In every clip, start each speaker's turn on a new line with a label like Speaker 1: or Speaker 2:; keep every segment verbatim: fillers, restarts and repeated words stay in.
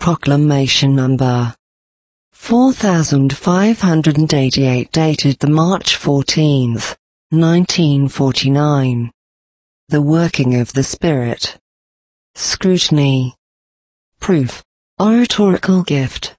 Speaker 1: Proclamation number four thousand five hundred eighty-eight, dated the March fourteenth, nineteen forty-nine. The working of the Spirit. Scrutiny. Proof. Oratorical gift.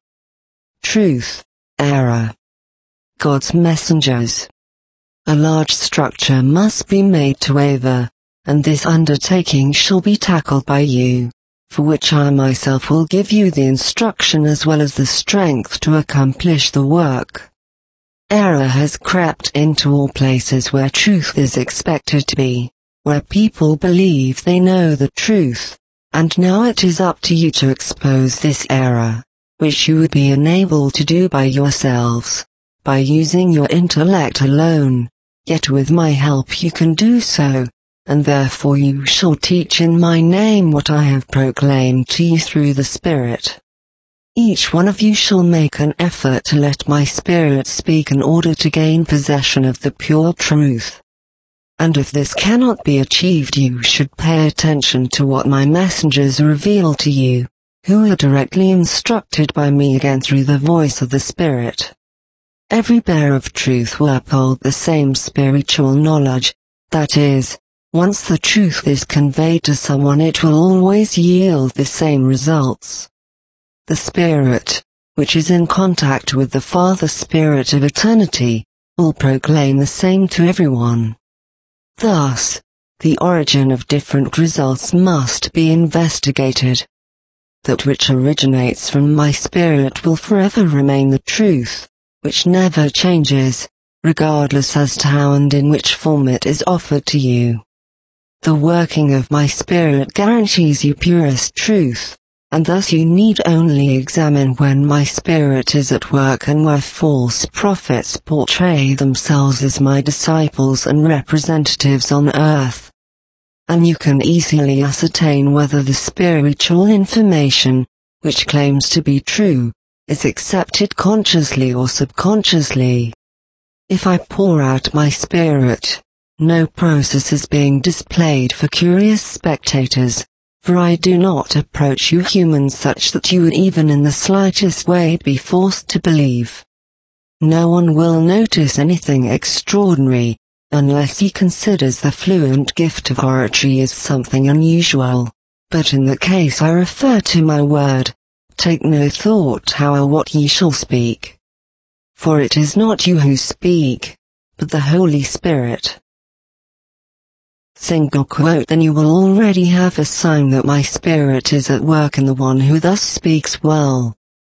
Speaker 1: Truth. Error. God's messengers. A large structure must be made to waver, and this undertaking shall be tackled by you, for which I myself will give you the instruction as well as the strength to accomplish the work. Error has crept into all places where truth is expected to be, where people believe they know the truth, and now it is up to you to expose this error, which you would be unable to do by yourselves, by using your intellect alone, yet with my help you can do so, and therefore you shall teach in my name what I have proclaimed to you through the Spirit. Each one of you shall make an effort to let my Spirit speak in order to gain possession of the pure truth. And if this cannot be achieved, you should pay attention to what my messengers reveal to you, who are directly instructed by me again through the voice of the Spirit. Every bearer of truth will uphold the same spiritual knowledge, that is, once the truth is conveyed to someone it will always yield the same results. The Spirit, which is in contact with the Father Spirit of eternity, will proclaim the same to everyone. Thus, the origin of different results must be investigated. That which originates from my Spirit will forever remain the truth, which never changes, regardless as to how and in which form it is offered to you. The working of my Spirit guarantees you purest truth, and thus you need only examine when my Spirit is at work and where false prophets portray themselves as my disciples and representatives on earth. And you can easily ascertain whether the spiritual information, which claims to be true, is accepted consciously or subconsciously. If I pour out my Spirit, no process is being displayed for curious spectators, for I do not approach you humans such that you would even in the slightest way be forced to believe. No one will notice anything extraordinary, unless he considers the fluent gift of oratory as something unusual, but in the case I refer to my word, take no thought how or what ye shall speak. For it is not you who speak, but the Holy Spirit. Single quote. Then you will already have a sign that my Spirit is at work in the one who thus speaks well.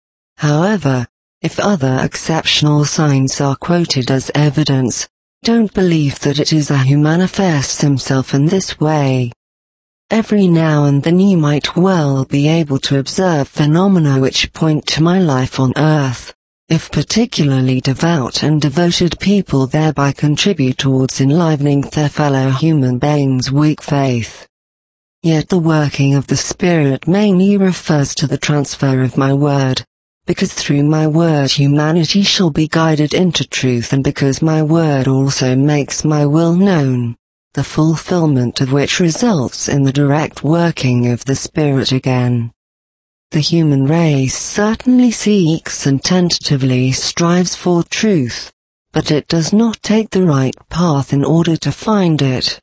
Speaker 1: However, if other exceptional signs are quoted as evidence, don't believe that it is a who manifests himself in this way. Every now and then you might well be able to observe phenomena which point to my life on earth, if particularly devout and devoted people thereby contribute towards enlivening their fellow human beings' weak faith. Yet the working of the Spirit mainly refers to the transfer of my word, because through my word humanity shall be guided into truth, and because my word also makes my will known, the fulfillment of which results in the direct working of the Spirit again. The human race certainly seeks and tentatively strives for truth, but it does not take the right path in order to find it.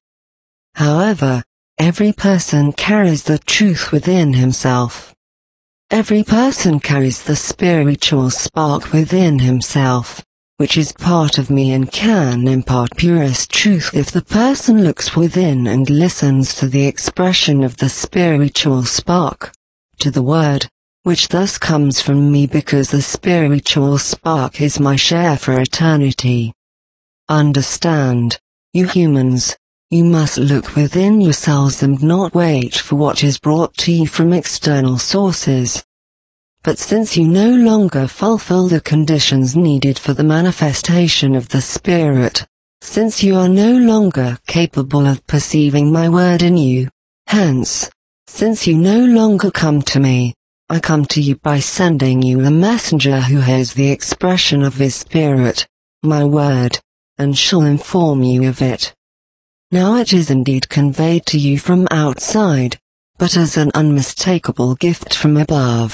Speaker 1: However, every person carries the truth within himself. Every person carries the spiritual spark within himself, which is part of me and can impart purest truth if the person looks within and listens to the expression of the spiritual spark, to the word, which thus comes from me because the spiritual spark is my share for eternity. Understand, you humans, you must look within yourselves and not wait for what is brought to you from external sources. But since you no longer fulfill the conditions needed for the manifestation of the Spirit, since you are no longer capable of perceiving my word in you, hence, since you no longer come to me, I come to you by sending you a messenger who has the expression of his Spirit, my word, and shall inform you of it. Now it is indeed conveyed to you from outside, but as an unmistakable gift from above.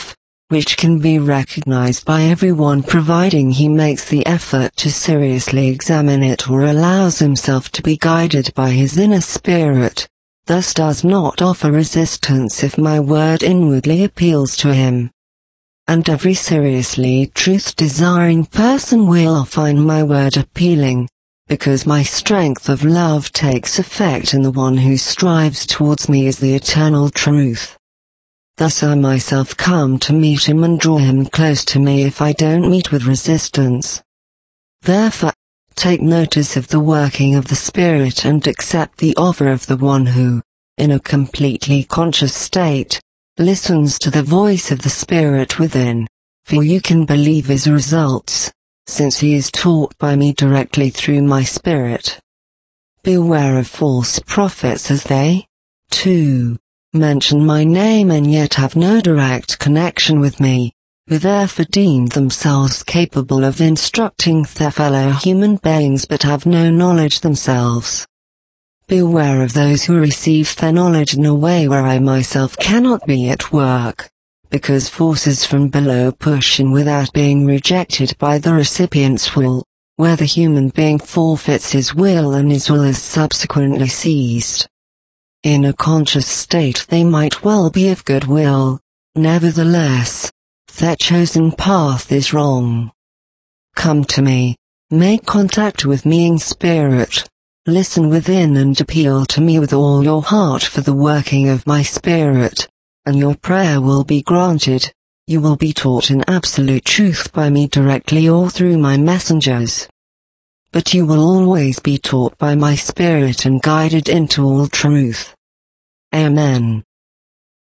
Speaker 1: which can be recognized by everyone providing he makes the effort to seriously examine it or allows himself to be guided by his inner spirit, thus does not offer resistance if my word inwardly appeals to him. And every seriously truth-desiring person will find my word appealing, because my strength of love takes effect in the one who strives towards me as the eternal truth. Thus I myself come to meet him and draw him close to me if I don't meet with resistance. Therefore, take notice of the working of the Spirit and accept the offer of the one who, in a completely conscious state, listens to the voice of the Spirit within, for you can believe his results, since he is taught by me directly through my Spirit. Beware of false prophets, as they, too, mention my name and yet have no direct connection with me, who therefore deem themselves capable of instructing their fellow human beings but have no knowledge themselves. Beware of those who receive their knowledge in a way where I myself cannot be at work, because forces from below push in without being rejected by the recipient's will, where the human being forfeits his will and his will is subsequently seized. In a conscious state they might well be of good will, nevertheless, their chosen path is wrong. Come to me, make contact with me in spirit, listen within and appeal to me with all your heart for the working of my Spirit, and your prayer will be granted. You will be taught in absolute truth by me directly or through my messengers. But you will always be taught by my Spirit and guided into all truth. Amen.